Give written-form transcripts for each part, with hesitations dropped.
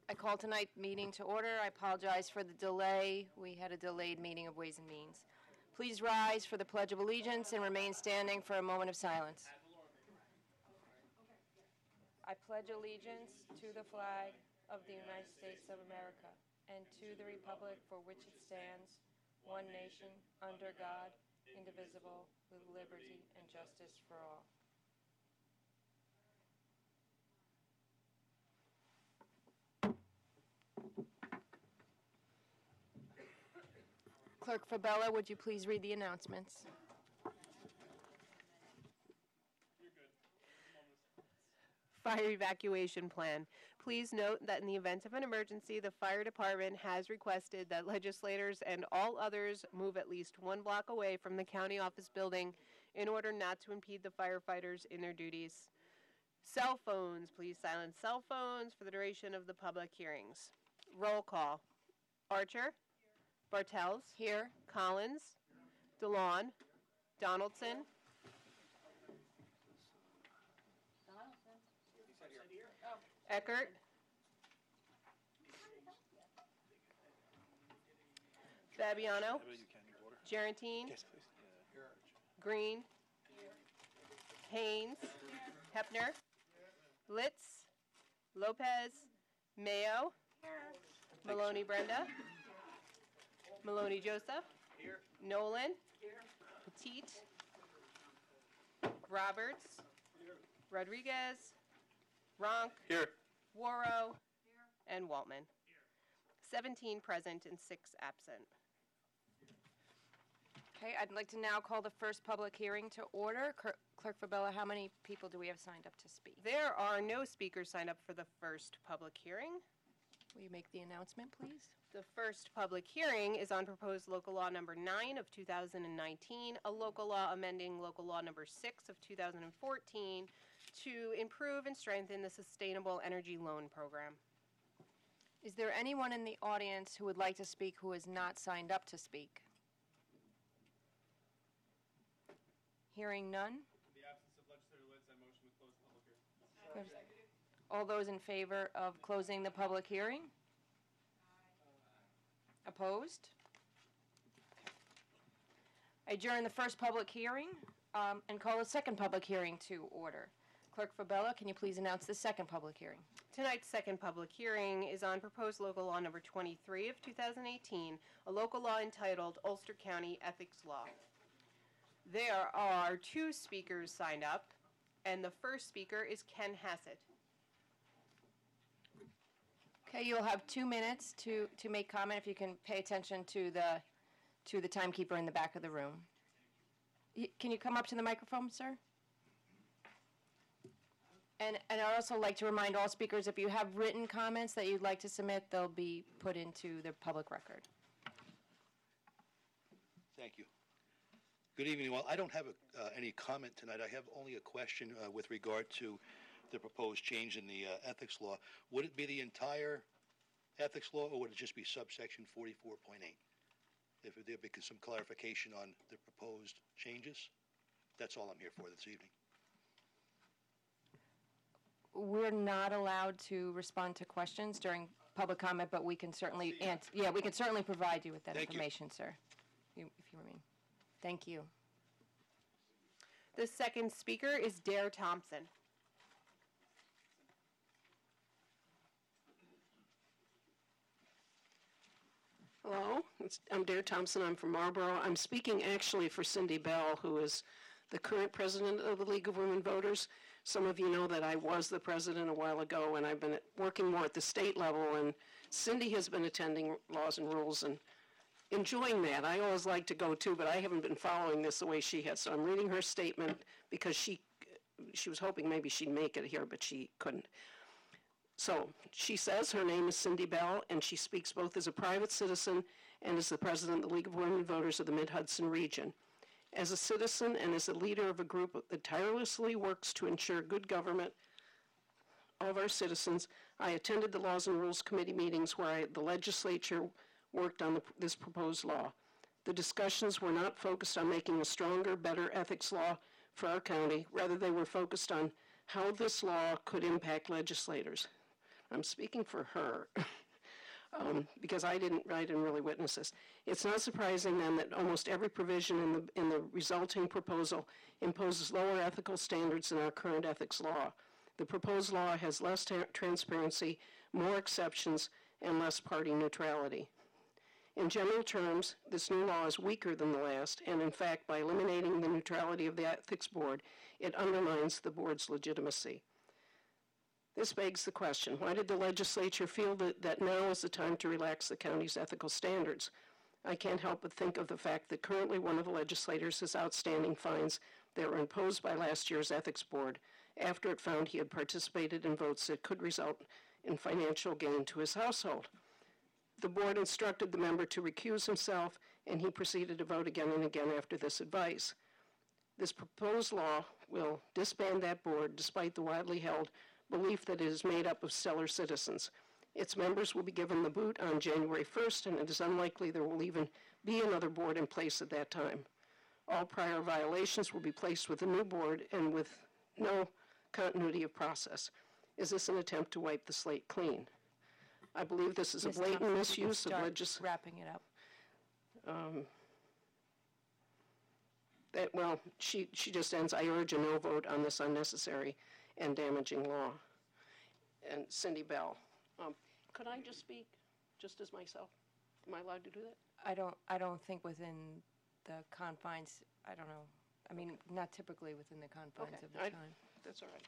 I call tonight's meeting to order. I apologize for the delay. We had a delayed meeting of Ways and Means. Please rise for the Pledge of Allegiance and remain standing for a moment of silence. I pledge allegiance to the flag of the United States of America and to the republic for which it stands, one nation, under God, indivisible, with liberty and justice for all. Clerk Fabella, would you please read the announcements? You're good. Fire evacuation plan. Please note that in the event of an emergency, the fire department has requested that legislators and all others move at least 1 block away from the county office building in order not to impede the firefighters in their duties. Cell phones, please silence cell phones for the duration of the public hearings. Roll call. Archer? Bartels? Here. Collins? DeLon? Donaldson? Eckert? Fabiano? Gerantine? Yes, please. Green? Haynes? Hepner? Litz? Lopez? Mayo? Maloney Brenda? Maloney Joseph? Here. Nolan? Here. Petit? Roberts? Here. Rodriguez? Ronk? Here. Warrow? Here. And Waltman. Here. 17 present and 6 absent. Okay, I'd like to now call the first public hearing to order. Clerk Fabella, how many people do we have signed up to speak? There are no speakers signed up for the first public hearing. Will you make the announcement, please? The first public hearing is on proposed local law number 9 of 2019, a local law amending local law number 6 of 2014 to improve and strengthen the Sustainable Energy Loan Program. Is there anyone in the audience who would like to speak who is not signed up to speak? Hearing none. In the absence of legislator Litz, I motion to close the public hearing. All those in favor of closing the public hearing? Opposed? I adjourn the first public hearing and call the second public hearing to order. Clerk Fabella, can you please announce the second public hearing? Tonight's second public hearing is on proposed local law number 23 of 2018, a local law entitled Ulster County Ethics Law. There are 2 speakers signed up, and the first speaker is Ken Hassett. Okay, you'll have 2 minutes to make comment if you can pay attention to the timekeeper in the back of the room. Can you come up to the microphone, sir? And I'd also like to remind all speakers, if you have written comments that you'd like to submit, they'll be put into the public record. Thank you. Good evening. Well, I don't have any comment tonight. I have only a question with regard to the proposed change in the ethics law. Would it be the entire ethics law, or would it just be subsection 44.8? If there be some clarification on the proposed changes, that's all I'm here for this evening. We're not allowed to respond to questions during public comment, but we can certainly answer. Yeah, we can certainly provide you with that information, sir. If you remain. Thank you. The second speaker is Dare Thompson. Hello, I'm Dare Thompson. I'm from Marlboro. I'm speaking actually for Cindy Bell, who is the current president of the League of Women Voters. Some of you know that I was the president a while ago, and I've been working more at the state level, and Cindy has been attending Laws and Rules and enjoying that. I always like to go too, but I haven't been following this the way she has. So I'm reading her statement because she was hoping maybe she'd make it here, but she couldn't. So she says her name is Cindy Bell, and she speaks both as a private citizen and as the president of the League of Women Voters of the Mid-Hudson region. As a citizen and as a leader of a group that tirelessly works to ensure good government of our citizens, I attended the Laws and Rules Committee meetings where the legislature worked on this proposed law. The discussions were not focused on making a stronger, better ethics law for our county. Rather, they were focused on how this law could impact legislators. I'm speaking for her. Because I didn't really witness this. It's not surprising then that almost every provision in the resulting proposal imposes lower ethical standards than our current ethics law. The proposed law has less transparency, more exceptions, and less party neutrality. In general terms, this new law is weaker than the last, and in fact, by eliminating the neutrality of the Ethics Board, it undermines the board's legitimacy. This begs the question, why did the legislature feel that now is the time to relax the county's ethical standards? I can't help but think of the fact that currently one of the legislators has outstanding fines that were imposed by last year's Ethics Board after it found he had participated in votes that could result in financial gain to his household. The board instructed the member to recuse himself, and he proceeded to vote again and again after this advice. This proposed law will disband that board despite the widely held belief that it is made up of stellar citizens. Its members will be given the boot on January 1st, and it is unlikely there will even be another board in place at that time. All prior violations will be placed with the new board and with no continuity of process. Is this an attempt to wipe the slate clean? I believe this is a Ms. blatant Thompson, misuse of start legislation. wrapping it up. Well, she just ends, I urge a no vote on this unnecessary and damaging law. And Cindy Bell. Could I just speak just as myself? Am I allowed to do that? I don't think within the confines, I don't know. I mean, not typically within the confines Okay, of the time. That's all right.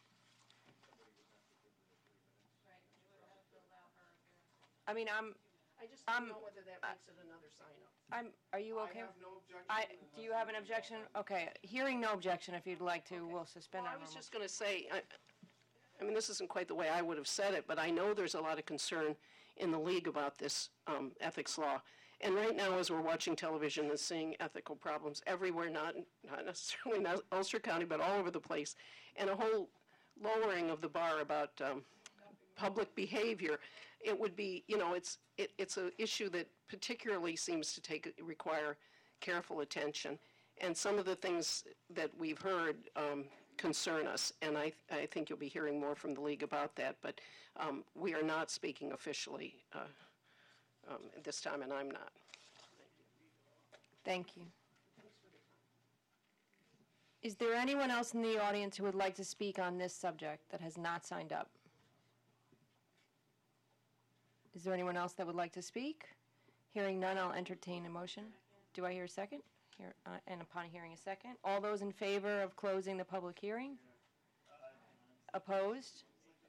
I mean, I just don't know whether that makes it another sign-up. are you okay? I have no objection. Do you have an objection? Okay, hearing no objection, if you'd like to, we'll suspend Well, our I was normal. just going to say, I mean, this isn't quite the way I would have said it, but I know there's a lot of concern in the league about this ethics law. And right now, as we're watching television and seeing ethical problems everywhere, not necessarily in Ulster County, but all over the place, and a whole lowering of the bar about public behavior, it would be, it's an issue that particularly seems to require careful attention. And some of the things that we've heard concern us, and I think you'll be hearing more from the league about that, but we are not speaking officially this time, and I'm not. Thank you. Is there anyone else in the audience who would like to speak on this subject that has not signed up? Is there anyone else that would like to speak? Hearing none, I'll entertain a motion. Do I hear a second? And upon hearing a second, all those in favor of closing the public hearing? Opposed?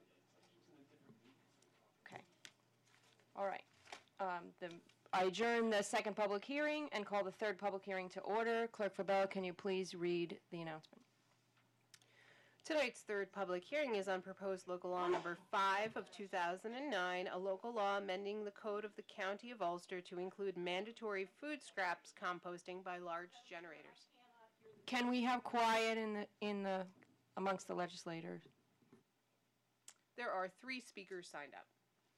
Okay. All right. I adjourn the second public hearing and call the third public hearing to order. Clerk Fabella, can you please read the announcement? Tonight's third public hearing is on proposed local law number 5 of 2009, a local law amending the code of the County of Ulster to include mandatory food scraps composting by large generators. Can we have quiet amongst the legislators? There are 3 speakers signed up.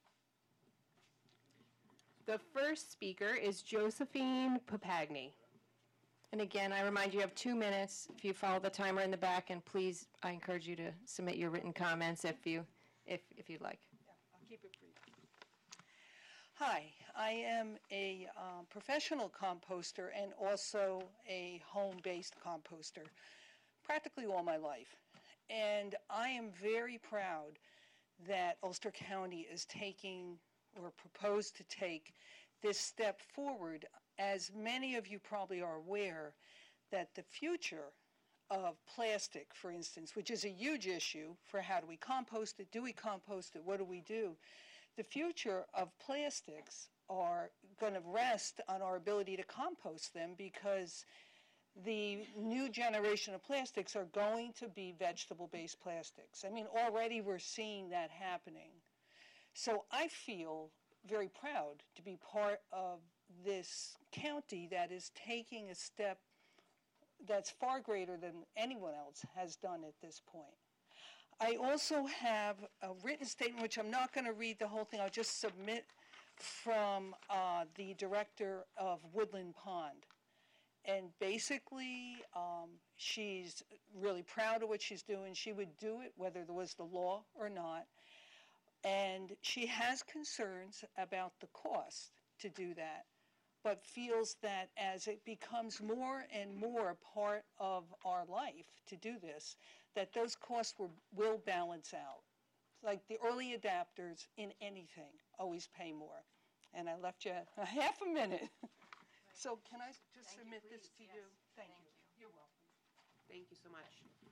The first speaker is Josephine Papagni. And again, I remind you have 2 minutes if you follow the timer in the back, and please, I encourage you to submit your written comments if you'd like. I'll keep it brief. Hi, I am a professional composter and also a home-based composter, practically all my life. And I am very proud that Ulster County is taking or proposed to take this step forward. As many of you probably are aware, that the future of plastic, for instance, which is a huge issue for how do we compost it, what do we do? The future of plastics are going to rest on our ability to compost them, because the new generation of plastics are going to be vegetable-based plastics. I mean, already we're seeing that happening. So I feel very proud to be part of this county that is taking a step that's far greater than anyone else has done at this point. I also have a written statement, which I'm not going to read the whole thing, I'll just submit from the director of Woodland Pond. And basically, she's really proud of what she's doing. She would do it whether there was the law or not. And And she has concerns about the cost to do that, but feels that as it becomes more and more part of our life to do this, that those costs will balance out. Like the early adapters in anything always pay more. And I left you a half a minute. So can I just submit this to you? Thank you. You're welcome. Thank you so much.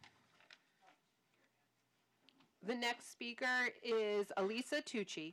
The next speaker is Elisa Tucci.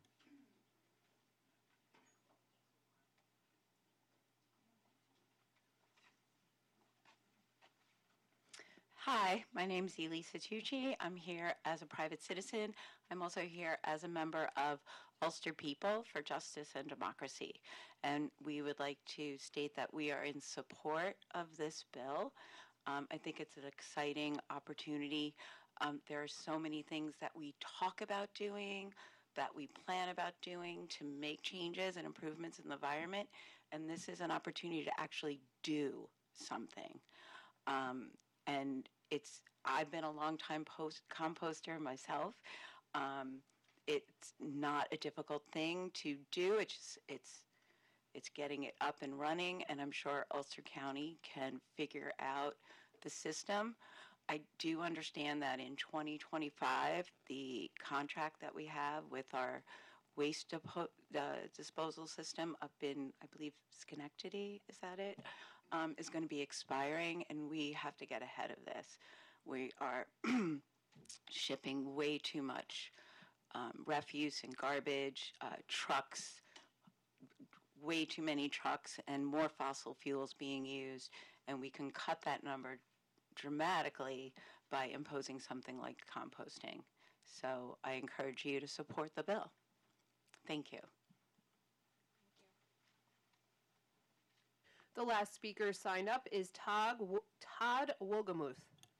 Hi, my name is Elisa Tucci. I'm here as a private citizen. I'm also here as a member of Ulster People for Justice and Democracy. And we would like to state that we are in support of this bill. I think it's an exciting opportunity. There are so many things that we talk about doing, that we plan about doing to make changes and improvements in the environment. And this is an opportunity to actually do something. And I've been a long-time composter myself. It's not a difficult thing to do. It's getting it up and running, and I'm sure Ulster County can figure out the system. I do understand that in 2025, the contract that we have with our waste disposal system up in, I believe, Schenectady, is that it? Is going to be expiring, and we have to get ahead of this. We are shipping way too much refuse and garbage, trucks, way too many trucks, and more fossil fuels being used, and we can cut that number dramatically by imposing something like composting. So I encourage you to support the bill. Thank you. The last speaker signed up is Todd Wolgamuth.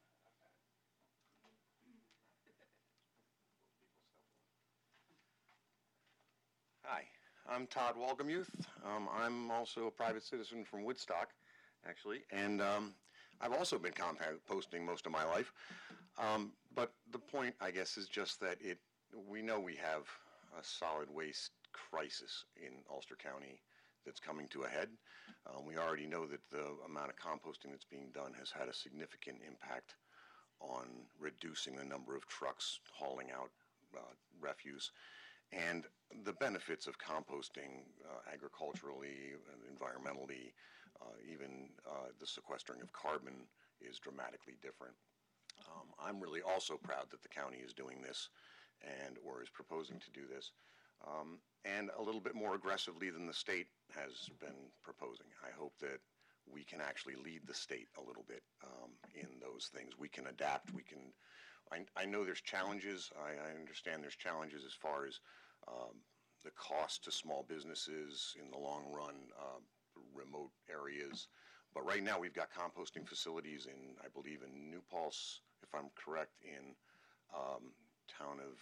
Hi, I'm Todd Wolgamuth. I'm also a private citizen from Woodstock, actually, and I've also been composting most of my life. But the point, I guess, is just that we know we have a solid waste crisis in Ulster County that's coming to a head. We already know that the amount of composting that's being done has had a significant impact on reducing the number of trucks hauling out refuse. And the benefits of composting agriculturally, environmentally, even the sequestering of carbon is dramatically different. I'm really also proud that the county is doing this or is proposing to do this. And a little bit more aggressively than the state has been proposing. I hope that we can actually lead the state a little bit in those things. We can adapt. I know there's challenges. I understand there's challenges as far as the cost to small businesses in the long run, remote areas. But right now we've got composting facilities I believe in New Paltz, if I'm correct, in town of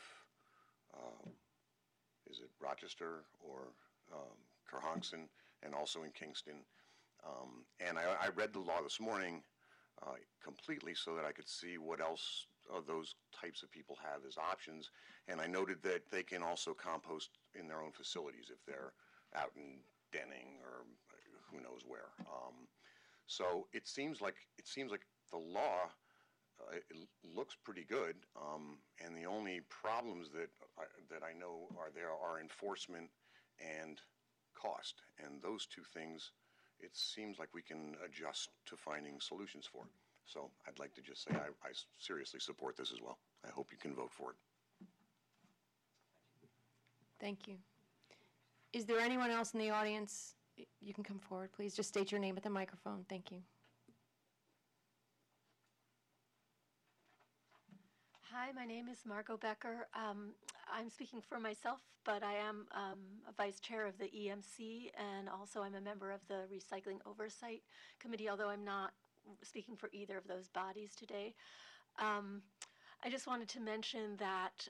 is it Rochester or Kerhonkson, and also in Kingston. And I read the law this morning completely so that I could see what else of those types of people have as options. And I noted that they can also compost in their own facilities if they're out in Denning or who knows where. So it seems like the law it looks pretty good, and the only problems that I know are enforcement and cost, and those two things it seems like we can adjust to finding solutions for. So I'd like to just say I seriously support this as well. I hope you can vote for it. Thank you. Is there anyone else in the audience? You can come forward, please. Just state your name at the microphone. Thank you. Hi, my name is Margot Becker. I'm speaking for myself, but I am a vice chair of the EMC, and also I'm a member of the Recycling Oversight Committee, although I'm not speaking for either of those bodies today. I just wanted to mention that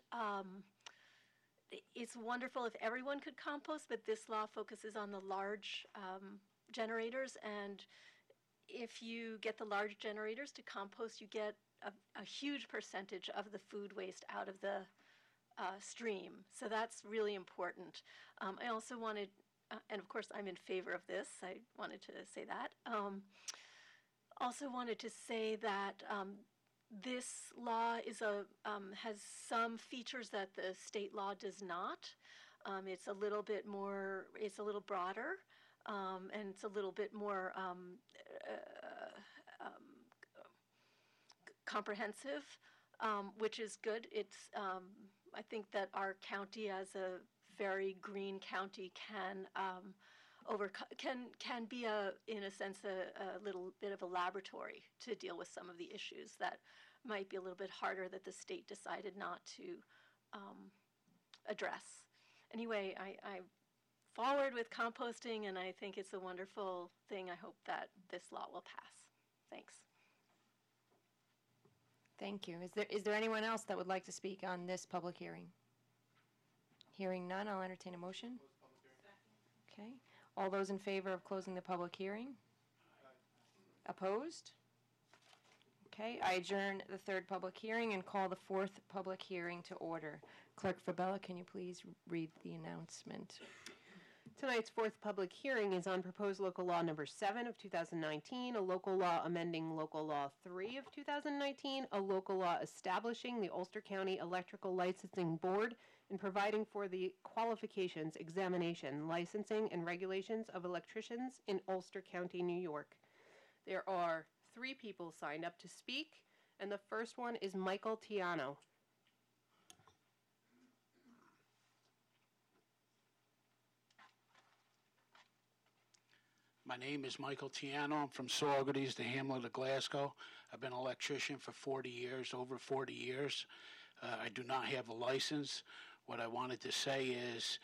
it's wonderful if everyone could compost, but this law focuses on the large generators, and if you get the large generators to compost, you get a huge percentage of the food waste out of the stream. So that's really important. I also wanted, and of course I'm in favor of this, I wanted to say that. Also wanted to say that this law is has some features that the state law does not. It's a little bit more, it's a little broader, and it's a little bit more comprehensive, which is good. It's, I think that our county, as a very green county, can can be in a sense a little bit of a laboratory to deal with some of the issues that might be a little bit harder that the state decided not to address. Anyway, I forward with composting, and I think it's a wonderful thing. I hope that this law will pass. Thanks. Thank you. Is there anyone else that would like to speak on this public hearing? Hearing none, I'll entertain a motion. Okay. All those in favor of closing the public hearing? Opposed? Okay. I adjourn the third public hearing and call the fourth public hearing to order. Clerk Fabella, can you please read the announcement? Tonight's fourth public hearing is on proposed local law number 7 of 2019, a local law amending local law 3 of 2019, a local law establishing the Ulster County Electrical Licensing Board and providing for the qualifications, examination, licensing, and regulations of electricians in Ulster County, New York. There are 3 people signed up to speak, and the first one is Michael Tiano. My name is Michael Tiano. I'm from Saugerties, the hamlet of Glasgow. I've been an electrician for 40 years, over 40 years. I do not have a license. What I wanted to say is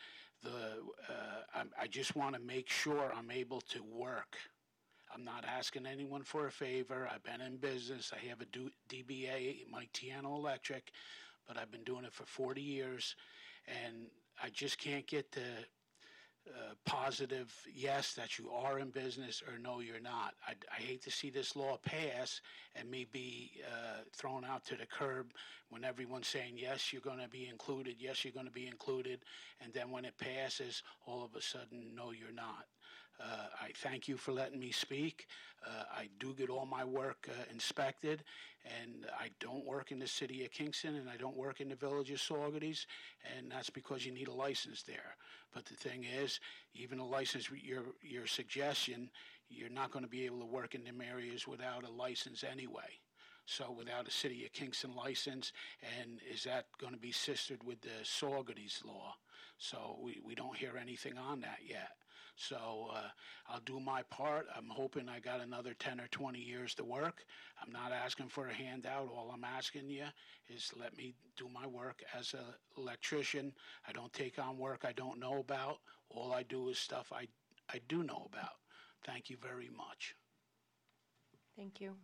I just want to make sure I'm able to work. I'm not asking anyone for a favor. I've been in business. I have a DBA, Mike Tiano Electric, but I've been doing it for 40 years, and I just can't get the positive yes that you are in business or no you're not. I hate to see this law pass and me be thrown out to the curb when everyone's saying yes you're going to be included, yes you're going to be included, and then when it passes all of a sudden no you're not. I thank you for letting me speak. I do get all my work inspected, and I don't work in the city of Kingston, and I don't work in the village of Saugerties, and that's because you need a license there. But the thing is, even a license, your suggestion, you're not going to be able to work in them areas without a license anyway. So without a city of Kingston license, and is that going to be sistered with the Saugerties law? So we don't hear anything on that yet. So I'll do my part. I'm hoping I got another 10 or 20 years to work. I'm not asking for a handout. All I'm asking you is let me do my work as an electrician. I don't take on work I don't know about. All I do is stuff I do know about. Thank you very much. Thank you.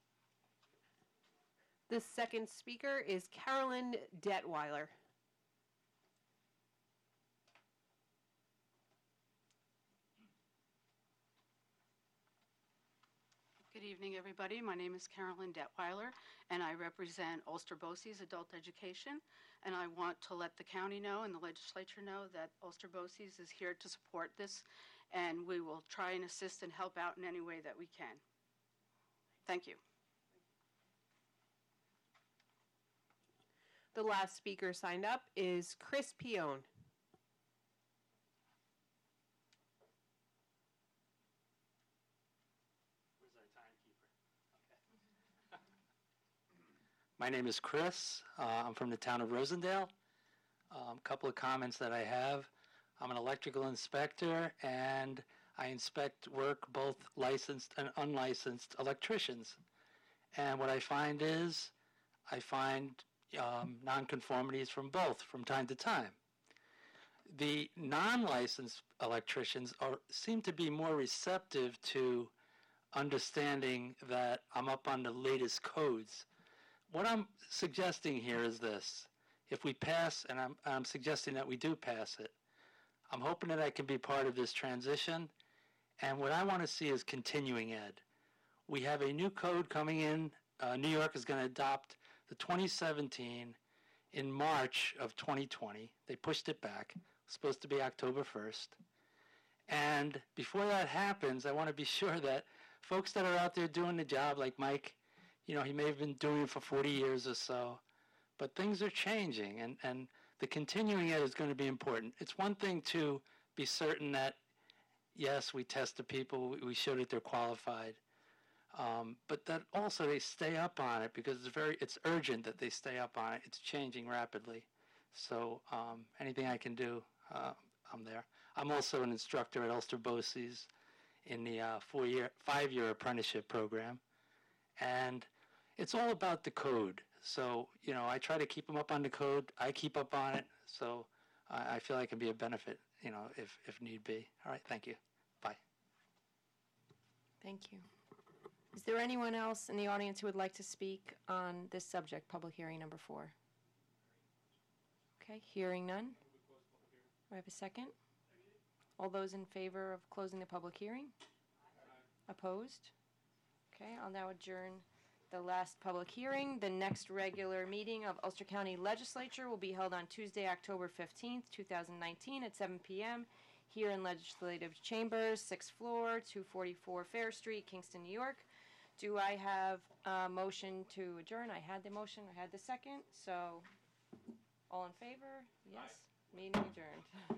The second speaker is Carolyn Detweiler. Good evening, everybody. My name is Carolyn Detweiler, and I represent Ulster BOCES Adult Education. And I want to let the county know and the legislature know that Ulster BOCES is here to support this, and we will try and assist and help out in any way that we can. Thank you. The last speaker signed up is Chris Pione. My name is Chris. I'm from the town of Rosendale. A couple of comments that I have. I'm an electrical inspector, and I inspect work both licensed and unlicensed electricians. And what I find is I find nonconformities from both from time to time. The non-licensed electricians seem to be more receptive to understanding that I'm up on the latest codes. What I'm suggesting here is this. If we pass, and I'm suggesting that we do pass it, I'm hoping that I can be part of this transition. And what I want to see is continuing ed. We have a new code coming in. New York is going to adopt the 2017 in March of 2020. They pushed it back. It's supposed to be October 1st. And before that happens, I want to be sure that folks that are out there doing the job, like Mike, you know, he may have been doing it for 40 years or so, but things are changing, and the continuing it is going to be important. It's one thing to be certain that, yes, we test the people, we show that they're qualified, but that also they stay up on it, because it's urgent that they stay up on it. It's changing rapidly. So anything I can do, I'm there. I'm also an instructor at Ulster BOCES in the 5-year apprenticeship program. And it's all about the code. So, you know, I try to keep them up on the code. I keep up on it. So I feel I can be a benefit, you know, if need be. All right, thank you. Bye. Thank you. Is there anyone else in the audience who would like to speak on this subject, public hearing number 4? Okay, hearing none. Do I have a second? All those in favor of closing the public hearing? Opposed? Okay, I'll now adjourn the last public hearing. The next regular meeting of Ulster County Legislature will be held on Tuesday, October 15th, 2019 at 7 p.m. here in Legislative Chambers, 6th floor, 244 Fair Street, Kingston, New York. Do I have a motion to adjourn? I had the motion, I had the second, so all in favor? Yes. Meeting adjourned.